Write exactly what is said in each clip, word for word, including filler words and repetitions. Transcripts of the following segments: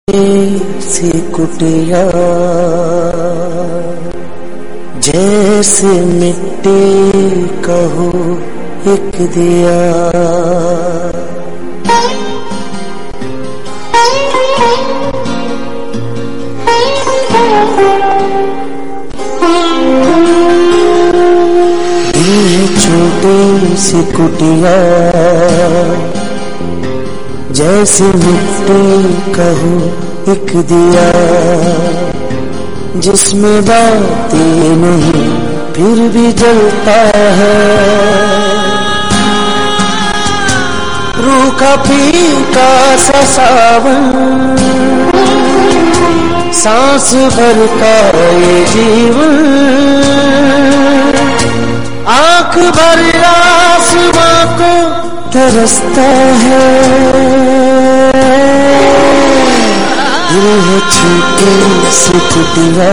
सी कुटिया जैसे मिट्टी कहो एक दिया, ये छोटी सी कुटिया जैसे मिट्टी कहो एक दिया, जिसमें बातें नहीं फिर भी जलता है, रूखा फीका सा सावन सांस भर का ये जीवन, आंख भर आसमां को तरसता है, दिल है छोटी सी कुटिया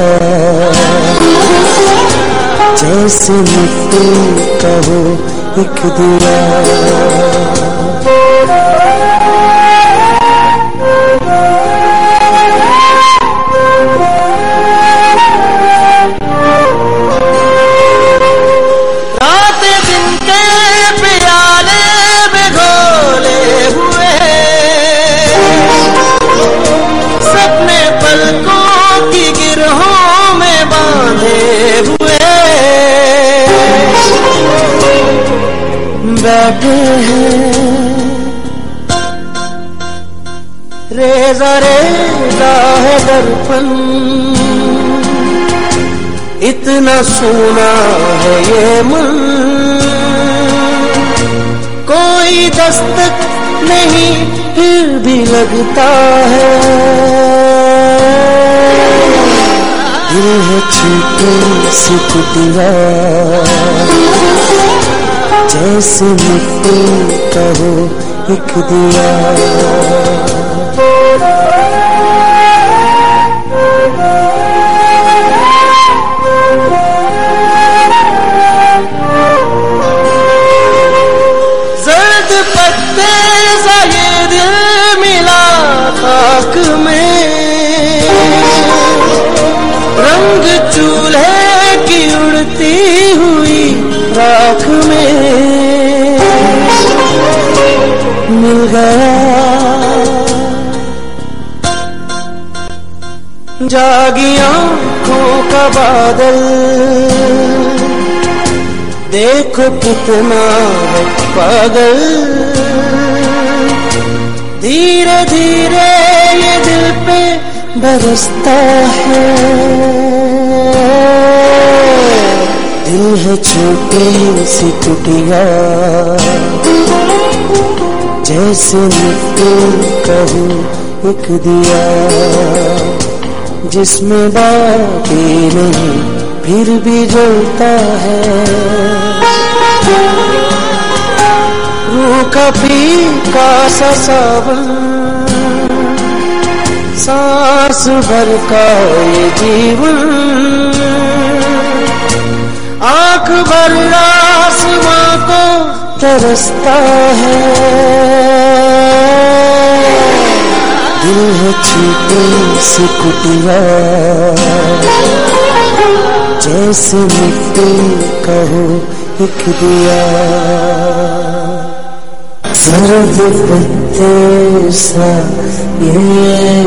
जैसे मिट्टी कहो एक दिया। बैठे हैं रेज़ा रेज़ा है दर्पण, इतना सोना है ये मन, कोई दस्तक नहीं फिर भी लगता है, दिल है छोटी सी कुटिया जैसे मिट्टी कहो एक दिया। जर्द पत्ते सा ये दिल मिला खाक में, रंग चूल्हे की उड़ती हुई राख में मिल गया, जागी आंखों का बादल देखो कितना है पागल, धीरे धीरे ये दिल पे बरसता है, दिल है छोटी सी कुटिया जैसे मिट्टी कहो एक दिया, जिसमें बातें नहीं फिर भी जलता है, रूखा फीका सा सावन सांस भर का ये जीवन, आंख भर आसमां को तरसता है, दिल है छोटी सी कुटिया जैसे मिट्टी कहो एक दिया, सर्द पत्ते सा ये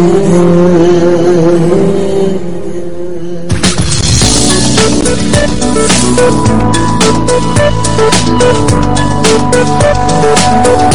दिल।